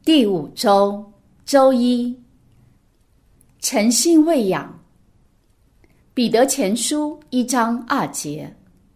第5周，周一，诚心喂养。彼得前书1章2节，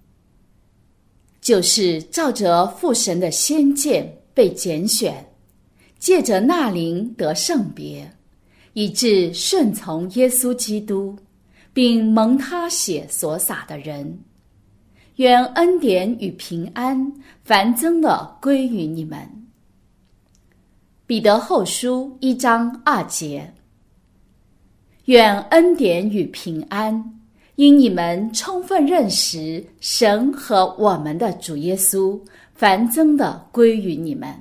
就是照着父神的先见被拣选，借着那灵得圣别，以致顺从耶稣基督，并蒙他血所洒的人。愿恩典与平安繁增地归于你们。彼得后书1章2节，愿恩典与平安因你们充分认识神和我们的主耶稣繁增地归于你们。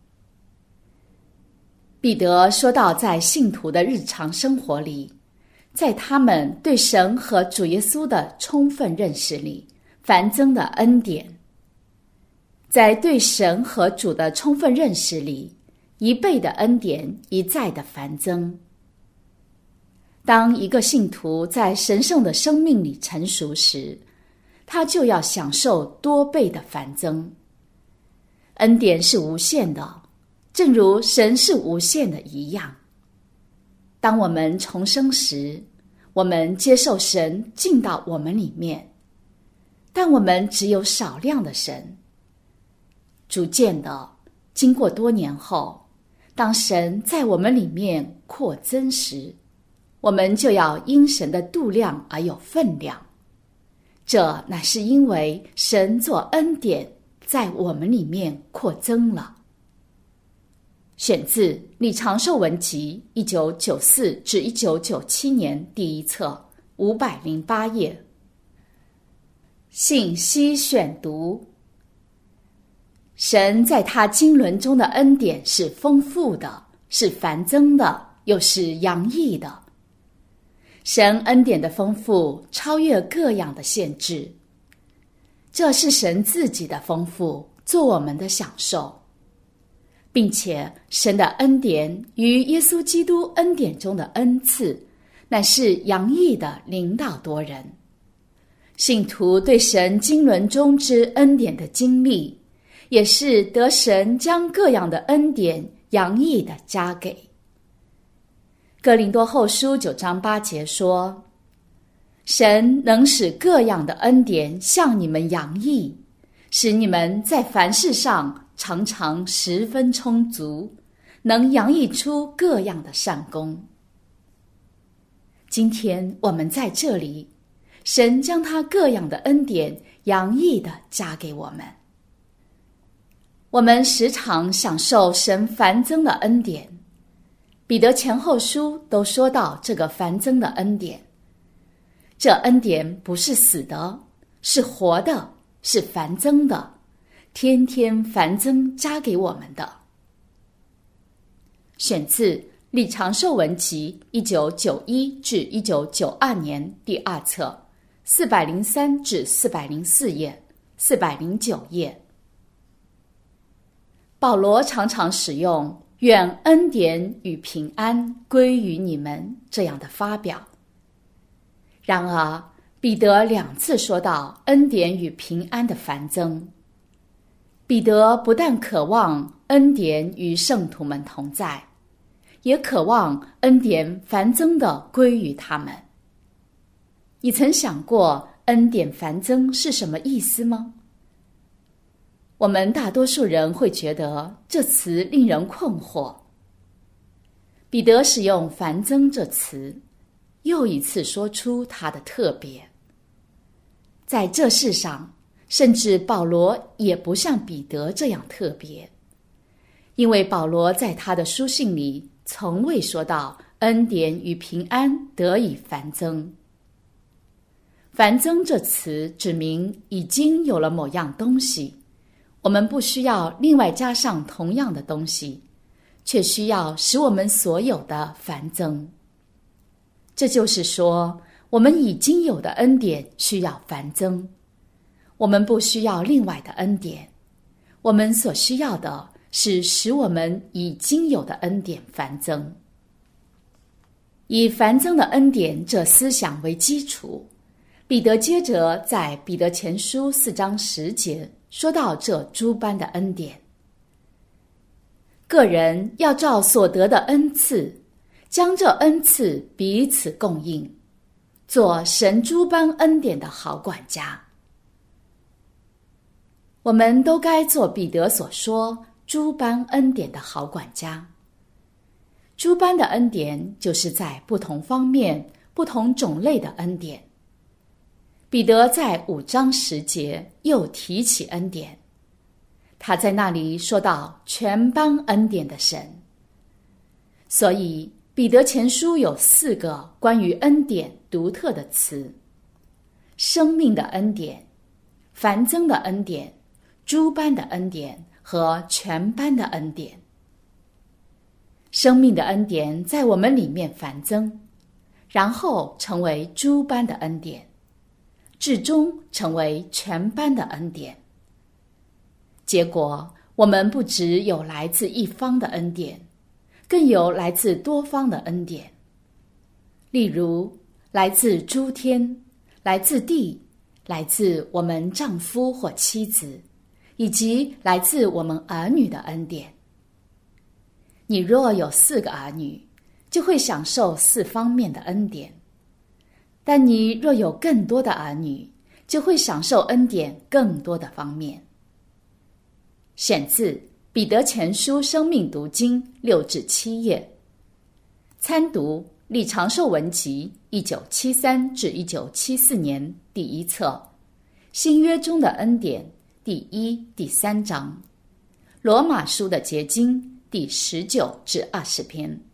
彼得说到，在信徒的日常生活里，在他们对神和主耶稣的充分认识里繁增的恩典，在对神和主的充分认识里1倍的恩典一再的繁增。当一个信徒在神圣的生命里成熟时，他就要享受多倍的繁增。恩典是无限的，正如神是无限的一样。当我们重生时，我们接受神进到我们里面，但我们只有少量的神。逐渐的，经过多年后，当神在我们里面扩增时，我们就要因神的度量而有分量。这乃是因为神做恩典在我们里面扩增了。选自《李长寿文集》1994至1997年第1册508页。信息选读。神在他经纶中的恩典是丰富的，是繁增的，又是洋溢的。神恩典的丰富超越各样的限制，这是神自己的丰富，做我们的享受，并且神的恩典与耶稣基督恩典中的恩赐，乃是洋溢的领导多人。信徒对神经纶中之恩典的经历，也是得神将各样的恩典洋溢的加给。哥林多后书9章8节说，神能使各样的恩典向你们洋溢，使你们在凡事上常常十分充足，能洋溢出各样的善功。今天我们在这里，神将他各样的恩典洋溢地加给我们。我们时常享受神繁增的恩典。彼得前后书都说到这个繁增的恩典。这恩典不是死的，是活的，是繁增的，天天繁增加给我们的。选自《李长寿文集》1991至1992年第2册403至404页，409页。保罗常常使用愿恩典与平安归于你们这样的发表。然而彼得2次说到恩典与平安的繁增。彼得不但渴望恩典与圣徒们同在，也渴望恩典繁增地归于他们。你曾想过恩典繁增是什么意思吗？我们大多数人会觉得这词令人困惑。彼得使用繁增这词，又一次说出它的特别。在这世上，甚至保罗也不像彼得这样特别，因为保罗在他的书信里从未说到恩典与平安得以繁增。繁增这词指明已经有了某样东西，我们不需要另外加上同样的东西，却需要使我们所有的繁增。这就是说，我们已经有的恩典需要繁增，我们不需要另外的恩典，我们所需要的是使我们已经有的恩典繁增。以繁增的恩典这思想为基础，彼得接着在彼得前书4章10节说到这诸般的恩典。 个人要照所得的恩赐，将这恩赐彼此供应，做神诸般恩典的好管家。我们都该做彼得所说诸般恩典的好管家。诸般的恩典就是在不同方面、不同种类的恩典。彼得在5章10节又提起恩典，他在那里说到全般恩典的神。所以彼得前书有4个关于恩典独特的词：生命的恩典、繁增的恩典、诸般的恩典和全般的恩典。生命的恩典在我们里面繁增，然后成为诸般的恩典，至终成为全般的恩典。结果，我们不只有来自一方的恩典，更有来自多方的恩典。例如，来自诸天，来自地，来自我们丈夫或妻子，以及来自我们儿女的恩典。你若有4个儿女，就会享受4方面的恩典；但你若有更多的儿女，就会享受恩典更多的方面。选自彼得前书生命读经6至7页，参读李长寿文集1973至1974年第1册，新约中的恩典第1、第3章，罗马书的结晶第19至20篇。